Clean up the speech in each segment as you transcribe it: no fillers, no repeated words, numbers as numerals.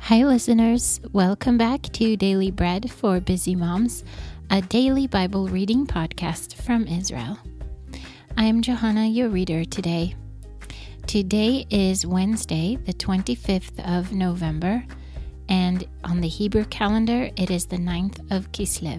Hi, listeners. Welcome back to Daily Bread for Busy Moms, a daily Bible reading podcast from Israel. I'm Johanna, your reader today. Today is Wednesday, the 25th of November, and on the Hebrew calendar, it is the 9th of Kislev.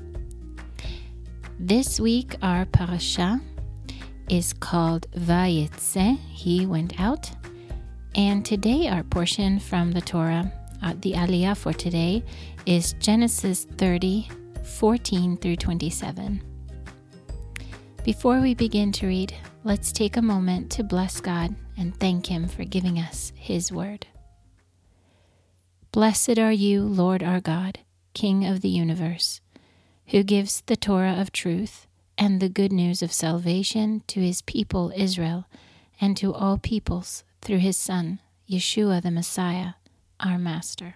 This week, our parasha is called Vayetze, he went out. And today our portion from the Torah, the Aliyah for today, is Genesis 30, 14 through 27. Before we begin to read, let's take a moment to bless God and thank Him for giving us His word. Blessed are you, Lord our God, King of the universe, who gives the Torah of truth and the good news of salvation to His people Israel and to all peoples, through His Son, Yeshua the Messiah, our Master.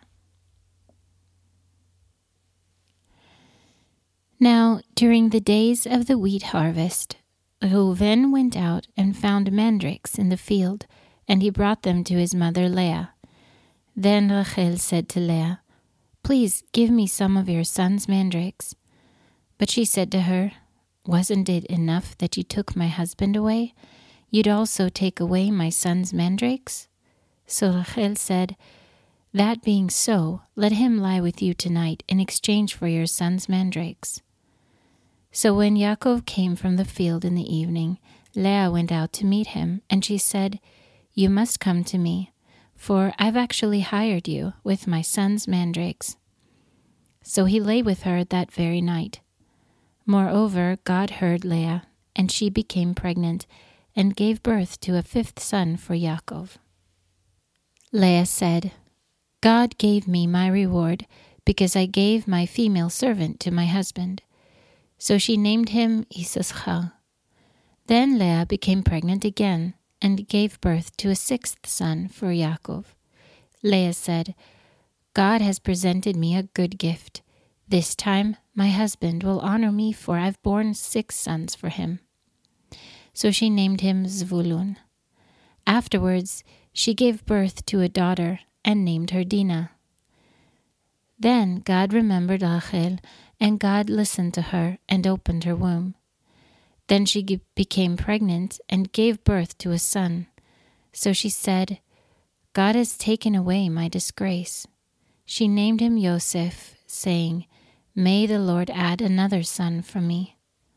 Now, during the days of the wheat harvest, Reuven went out and found mandrakes in the field, and he brought them to his mother Leah. Then Rachel said to Leah, "Please give me some of your son's mandrakes." But she said to her, "Wasn't it enough that you took my husband away? You'd also take away my son's mandrakes?" So Rachel said, "That being so, let him lie with you tonight in exchange for your son's mandrakes." So when Yaakov came from the field in the evening, Leah went out to meet him, and she said, "You must come to me, for I've actually hired you with my son's mandrakes." So he lay with her that very night. Moreover, God heard Leah, and she became pregnant, and gave birth to a fifth son for Yaakov. Leah said, "God gave me my reward, because I gave my female servant to my husband." So she named him Issachar. Then Leah became pregnant again, and gave birth to a sixth son for Yaakov. Leah said, "God has presented me a good gift. This time my husband will honor me, for I've borne 6 sons for him." So she named him Zvulun. Afterwards, she gave birth to a daughter and named her Dinah. Then God remembered Rachel, and God listened to her and opened her womb. Then she became pregnant and gave birth to a son. So she said, "God has taken away my disgrace." She named him Yosef, saying, "May the Lord add another son for me."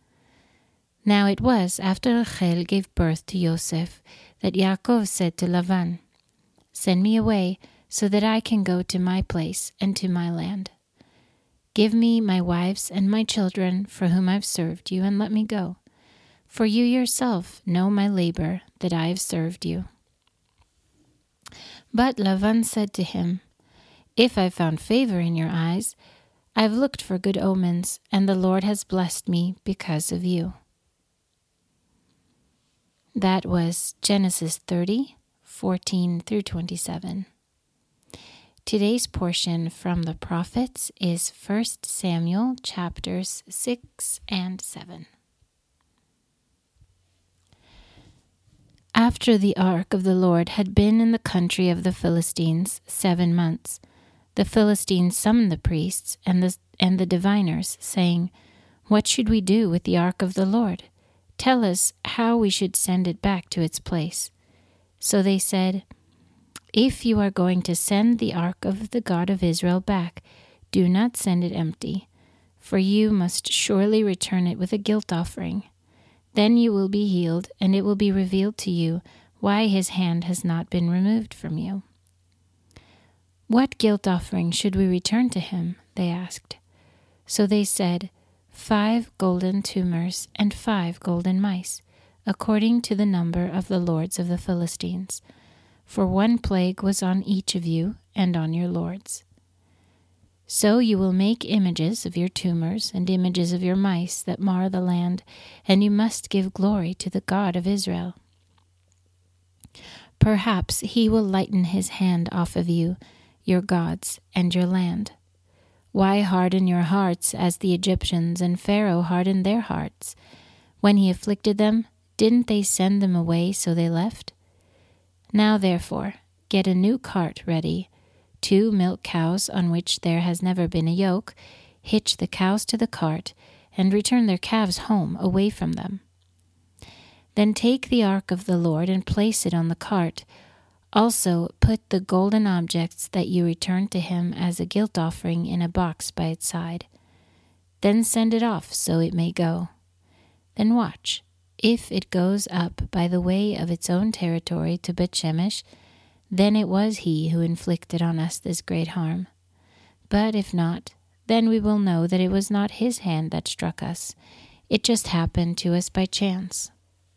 Now it was after Rachel gave birth to Yosef that Yaakov said to Lavan, "Send me away so that I can go to my place and to my land. Give me my wives and my children for whom I've served you, and let me go. For you yourself know my labor that I have served you." But Lavan said to him, "If I've found favor in your eyes, I've looked for good omens, and the Lord has blessed me because of you." That was Genesis 30, 14 through 27. Today's portion from the prophets is 1 Samuel chapters 6 and 7. After the ark of the Lord had been in the country of the Philistines 7 months, the Philistines summoned the priests and the diviners, saying, "What should we do with the ark of the Lord? Tell us how we should send it back to its place." So they said, "If you are going to send the ark of the God of Israel back, do not send it empty, for you must surely return it with a guilt offering. Then you will be healed, and it will be revealed to you why His hand has not been removed from you." "What guilt offering should we return to Him?" they asked. So they said, 5 golden tumors and 5 golden mice, according to the number of the lords of the Philistines. For 1 plague was on each of you and on your lords. So you will make images of your tumors and images of your mice that mar the land, and you must give glory to the God of Israel. Perhaps He will lighten His hand off of you, your gods, and your land. Why harden your hearts as the Egyptians and Pharaoh hardened their hearts? When he afflicted them, didn't they send them away so they left? Now therefore, get a new cart ready, 2 milk cows on which there has never been a yoke, hitch the cows to the cart, and return their calves home away from them. Then take the ark of the Lord and place it on the cart. Also put the golden objects that you returned to him as a guilt offering in a box by its side. Then send it off so it may go. Then watch. If it goes up by the way of its own territory to Beth-Shemesh, then it was he who inflicted on us this great harm. But if not, then we will know that it was not his hand that struck us. It just happened to us by chance.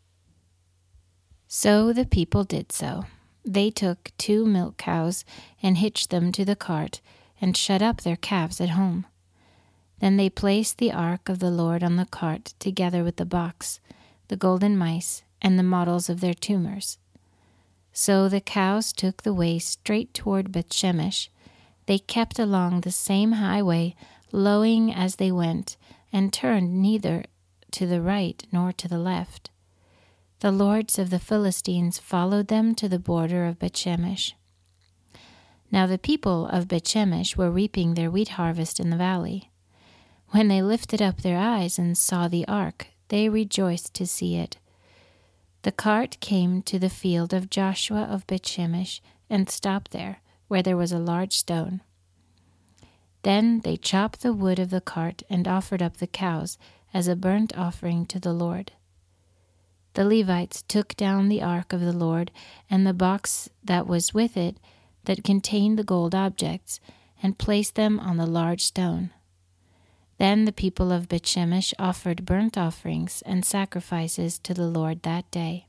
So the people did so. They took 2 milk cows and hitched them to the cart and shut up their calves at home. Then they placed the ark of the Lord on the cart together with the box, the golden mice, and the models of their tumors. So the cows took the way straight toward Beth-Shemesh. They kept along the same highway, lowing as they went, and turned neither to the right nor to the left. The lords of the Philistines followed them to the border of Beth-Shemesh. Now the people of Beth-Shemesh were reaping their wheat harvest in the valley. When they lifted up their eyes and saw the ark, they rejoiced to see it. The cart came to the field of Joshua of Beth-Shemesh and stopped there, where there was a large stone. Then they chopped the wood of the cart and offered up the cows as a burnt offering to the Lord. The Levites took down the ark of the Lord and the box that was with it that contained the gold objects, and placed them on the large stone. Then the people of Beth-Shemesh offered burnt offerings and sacrifices to the Lord that day.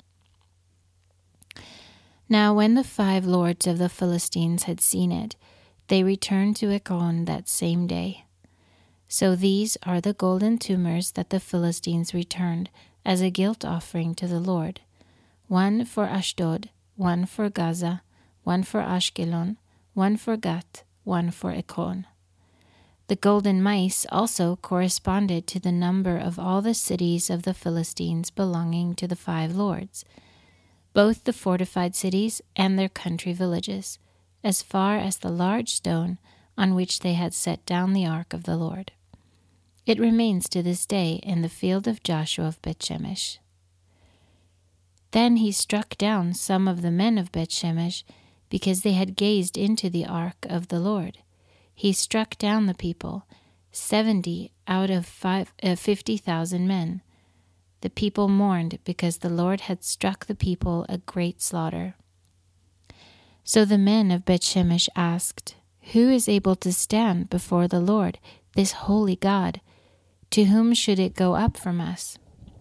Now when the 5 lords of the Philistines had seen it, they returned to Ekron that same day. So these are the golden tumors that the Philistines returned as a guilt offering to the Lord: 1 for Ashdod, 1 for Gaza, 1 for Ashkelon, 1 for Gath, 1 for Ekron. The golden mice also corresponded to the number of all the cities of the Philistines belonging to the 5 lords, both the fortified cities and their country villages, as far as the large stone on which they had set down the ark of the Lord. It remains to this day in the field of Joshua of Beth-Shemesh. Then he struck down some of the men of Beth-Shemesh, because they had gazed into the ark of the Lord. He struck down the people, 70 out of 50,000 men. The people mourned because the Lord had struck the people a great slaughter. So the men of Beth-Shemesh asked, "Who is able to stand before the Lord, this holy God? To whom should it go up from us?"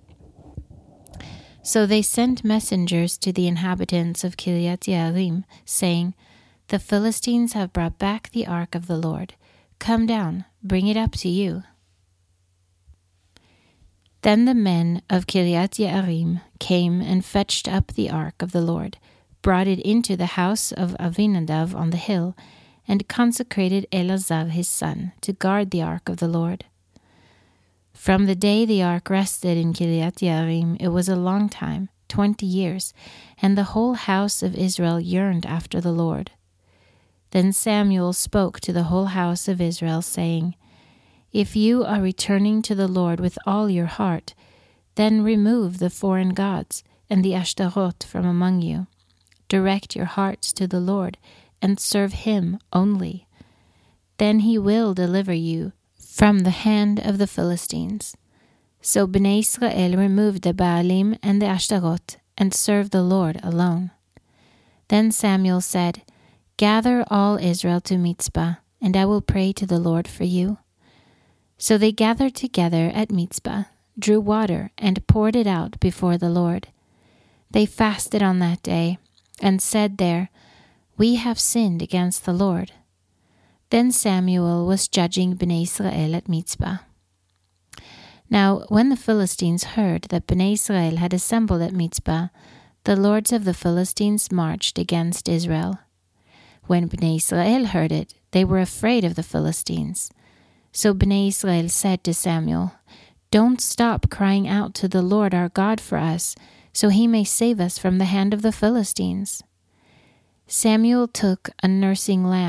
So they sent messengers to the inhabitants of Kiriath-Jearim, saying, "The Philistines have brought back the ark of the Lord. Come down, bring it up to you." Then the men of Kiriath-Jearim came and fetched up the ark of the Lord, brought it into the house of Avinadav on the hill, and consecrated Eleazar his son to guard the ark of the Lord. From the day the ark rested in Kiriath-Jearim, it was a long time, 20 years, and the whole house of Israel yearned after the Lord. Then Samuel spoke to the whole house of Israel, saying, "If you are returning to the Lord with all your heart, then remove the foreign gods and the Ashtaroth from among you. Direct your hearts to the Lord and serve him only. Then he will deliver you from the hand of the Philistines." So Bnei Israel removed the Baalim and the Ashtaroth and served the Lord alone. Then Samuel said, "Gather all Israel to Mizpah, and I will pray to the Lord for you." So they gathered together at Mizpah, drew water, and poured it out before the Lord. They fasted on that day, and said there, "We have sinned against the Lord." Then Samuel was judging Bnei Israel at Mizpah. Now when the Philistines heard that Bnei Israel had assembled at Mizpah, the lords of the Philistines marched against Israel. When Bnei Israel heard it, they were afraid of the Philistines. So Bnei Israel said to Samuel, "Don't stop crying out to the Lord our God for us, so he may save us from the hand of the Philistines." Samuel took a nursing lamb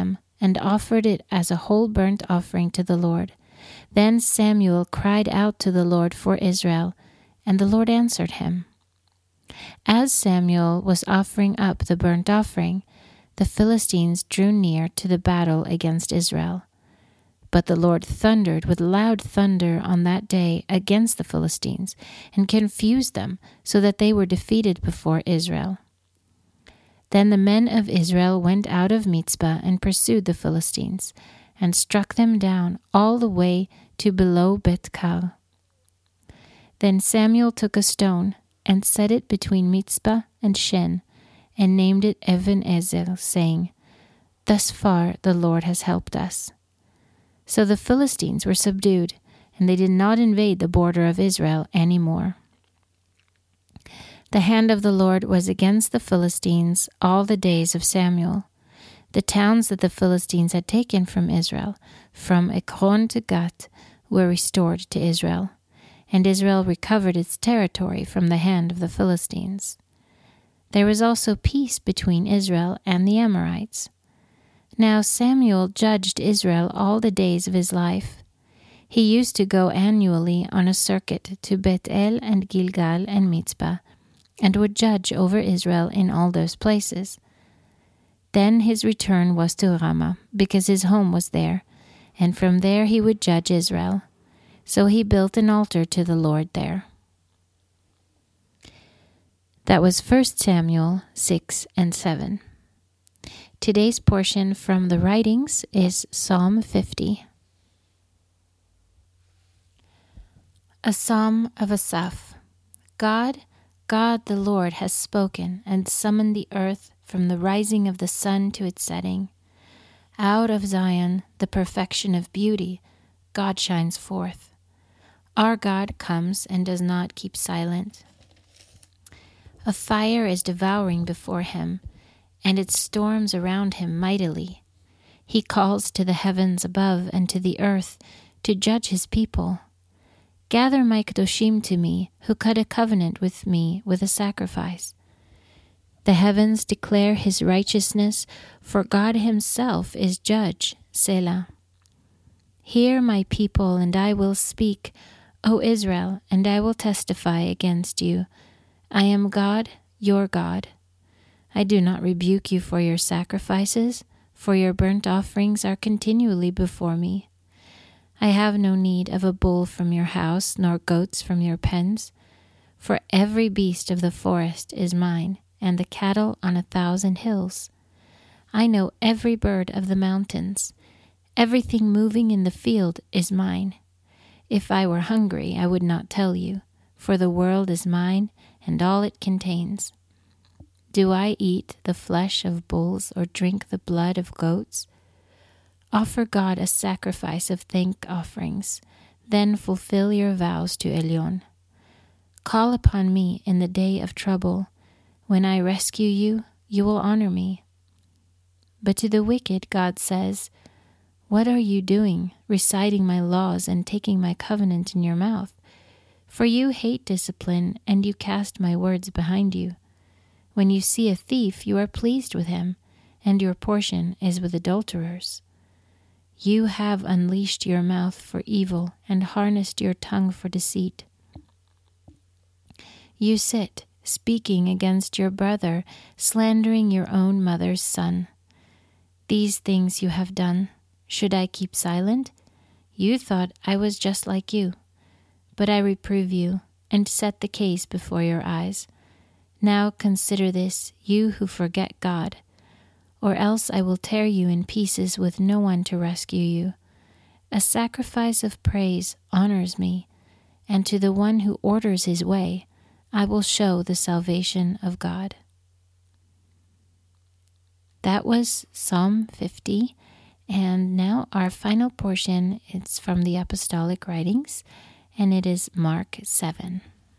and offered it as a whole burnt offering to the Lord. Then Samuel cried out to the Lord for Israel, and the Lord answered him. As Samuel was offering up the burnt offering, the Philistines drew near to the battle against Israel. But the Lord thundered with loud thunder on that day against the Philistines, and confused them, so that they were defeated before Israel. Then the men of Israel went out of Mizpah and pursued the Philistines, and struck them down all the way to below Beth-kar. Then Samuel took a stone, and set it between Mizpah and Shen, and named it Even-ezer, saying, "Thus far the Lord has helped us." So the Philistines were subdued, and they did not invade the border of Israel any more. The hand of the Lord was against the Philistines all the days of Samuel. The towns that the Philistines had taken from Israel, from Ekron to Gath, were restored to Israel, and Israel recovered its territory from the hand of the Philistines. There was also peace between Israel and the Amorites. Now Samuel judged Israel all the days of his life. He used to go annually on a circuit to Beth-el and Gilgal and Mizpah, and would judge over Israel in all those places. Then his return was to Ramah, because his home was there, and from there he would judge Israel. So he built an altar to the Lord there. That was 1 Samuel 6 and 7. Today's portion from the writings is Psalm 50. A Psalm of Asaph. God the Lord has spoken and summoned the earth from the rising of the sun to its setting. Out of Zion, the perfection of beauty, God shines forth. Our God comes and does not keep silent. A fire is devouring before him, and it storms around him mightily. He calls to the heavens above and to the earth to judge his people. Gather my kedoshim to me, who cut a covenant with me with a sacrifice. The heavens declare his righteousness, for God himself is judge, Selah. Hear my people, and I will speak, O Israel, and I will testify against you. I am God, your God. I do not rebuke you for your sacrifices, for your burnt offerings are continually before me. I have no need of a bull from your house, nor goats from your pens. For every beast of the forest is mine, and the cattle on 1,000 hills. I know every bird of the mountains. Everything moving in the field is mine. If I were hungry, I would not tell you, for the world is mine, and all it contains. Do I eat the flesh of bulls, or drink the blood of goats? Offer God a sacrifice of thank offerings, then fulfill your vows to Elyon. Call upon me in the day of trouble. When I rescue you, you will honor me. But to the wicked God says, "What are you doing, reciting my laws and taking my covenant in your mouth? For you hate discipline, and you cast my words behind you. When you see a thief, you are pleased with him, and your portion is with adulterers. You have unleashed your mouth for evil and harnessed your tongue for deceit. You sit, speaking against your brother, slandering your own mother's son. These things you have done. Should I keep silent? You thought I was just like you. But I reprove you and set the case before your eyes. Now consider this, you who forget God. Or else I will tear you in pieces with no one to rescue you. A sacrifice of praise honors me, and to the one who orders his way, I will show the salvation of God. That was Psalm 50, and now our final portion is from the Apostolic Writings, and it is Mark 7.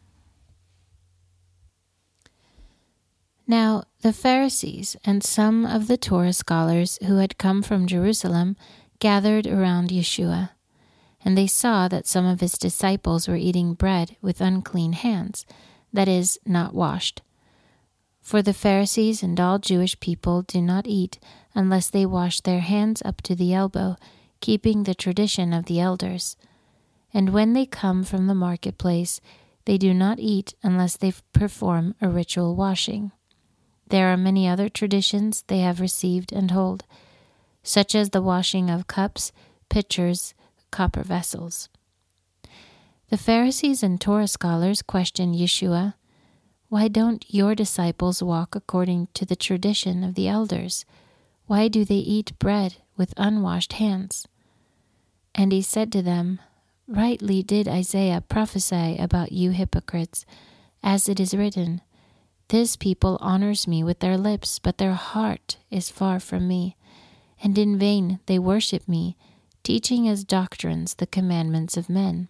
Now the Pharisees and some of the Torah scholars who had come from Jerusalem gathered around Yeshua, and they saw that some of his disciples were eating bread with unclean hands, that is, not washed. For the Pharisees and all Jewish people do not eat unless they wash their hands up to the elbow, keeping the tradition of the elders. And when they come from the marketplace, they do not eat unless they perform a ritual washing. There are many other traditions they have received and hold, such as the washing of cups, pitchers, copper vessels. The Pharisees and Torah scholars questioned Yeshua, "Why don't your disciples walk according to the tradition of the elders? Why do they eat bread with unwashed hands?" And he said to them, "Rightly did Isaiah prophesy about you hypocrites, as it is written, 'This people honors me with their lips, but their heart is far from me. And in vain they worship me, teaching as doctrines the commandments of men.'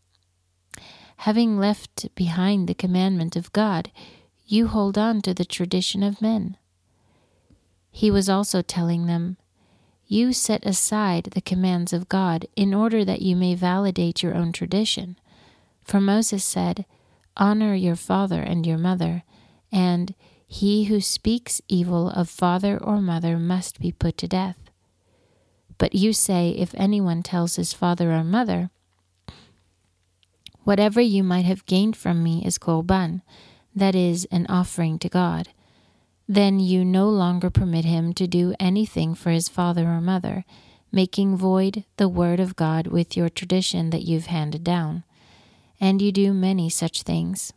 Having left behind the commandment of God, you hold on to the tradition of men." He was also telling them, "You set aside the commands of God in order that you may validate your own tradition. For Moses said, 'Honor your father and your mother,' and 'He who speaks evil of father or mother must be put to death.' But you say, if anyone tells his father or mother, 'Whatever you might have gained from me is korban,' that is, an offering to God, then you no longer permit him to do anything for his father or mother, making void the word of God with your tradition that you've handed down. And you do many such things."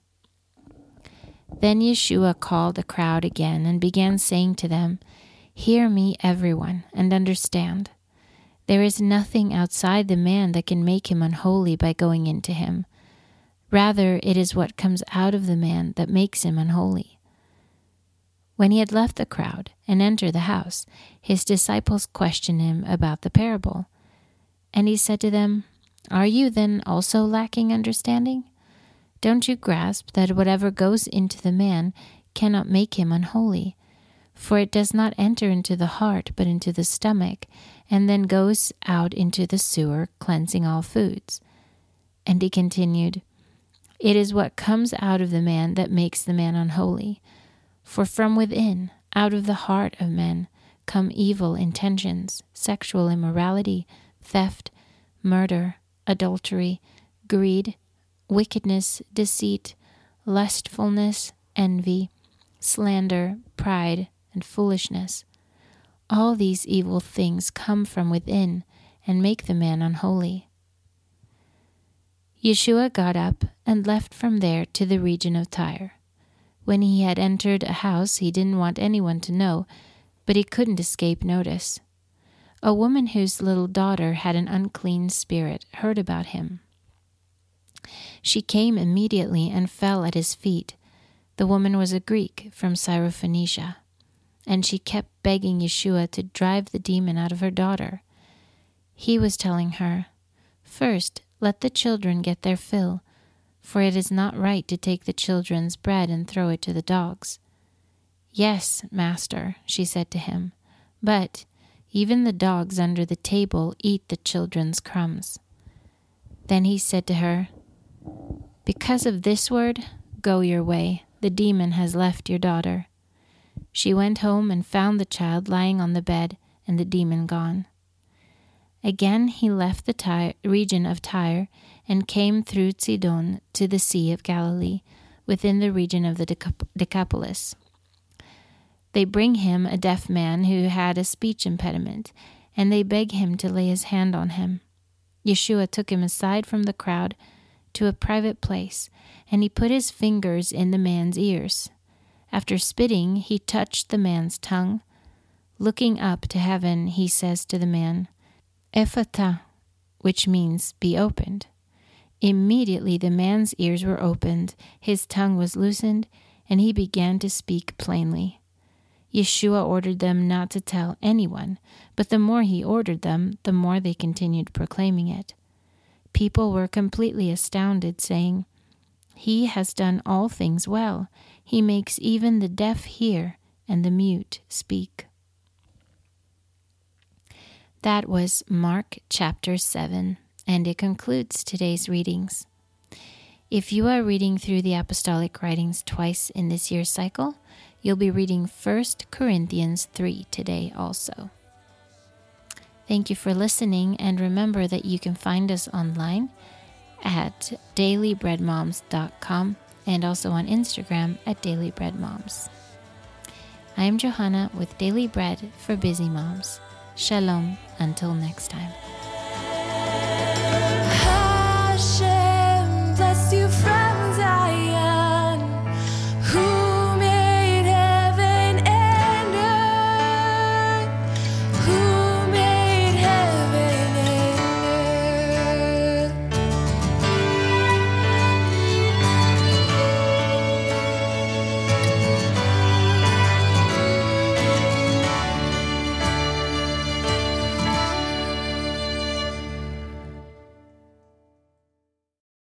Then Yeshua called the crowd again and began saying to them, "Hear me, everyone, and understand. There is nothing outside the man that can make him unholy by going into him. Rather, it is what comes out of the man that makes him unholy." When he had left the crowd and entered the house, his disciples questioned him about the parable. And he said to them, "Are you then also lacking understanding? Don't you grasp that whatever goes into the man cannot make him unholy? For it does not enter into the heart, but into the stomach, and then goes out into the sewer, cleansing all foods." And he continued, "It is what comes out of the man that makes the man unholy. For from within, out of the heart of men, come evil intentions, sexual immorality, theft, murder, adultery, greed, wickedness, deceit, lustfulness, envy, slander, pride, and foolishness. All these evil things come from within and make the man unholy." Yeshua got up and left from there to the region of Tyre. When he had entered a house, he didn't want anyone to know, but he couldn't escape notice. A woman whose little daughter had an unclean spirit heard about him. She came immediately and fell at his feet. The woman was a Greek from Syrophoenicia, and she kept begging Yeshua to drive the demon out of her daughter. He was telling her, "First, let the children get their fill, for it is not right to take the children's bread and throw it to the dogs." "Yes, Master," she said to him, "but even the dogs under the table eat the children's crumbs." Then he said to her, "Because of this word, go your way. The demon has left your daughter." She went home and found the child lying on the bed and the demon gone. Again he left the region of Tyre and came through Sidon to the Sea of Galilee, within the region of the Decapolis. They bring him a deaf man who had a speech impediment, and they beg him to lay his hand on him. Yeshua took him aside from the crowd to a private place, and he put his fingers in the man's ears. After spitting, he touched the man's tongue. Looking up to heaven, he says to the man, "Ephata," which means "be opened." Immediately the man's ears were opened, his tongue was loosened, and he began to speak plainly. Yeshua ordered them not to tell anyone, but the more he ordered them, the more they continued proclaiming it. People were completely astounded, saying, "He has done all things well. He makes even the deaf hear and the mute speak." That was Mark chapter 7, and it concludes today's readings. If you are reading through the apostolic writings twice in this year's cycle, you'll be reading 1 Corinthians 3 today also. Thank you for listening, and remember that you can find us online at dailybreadmoms.com and also on Instagram at dailybreadmoms. I am Johanna with Daily Bread for Busy Moms. Shalom until next time.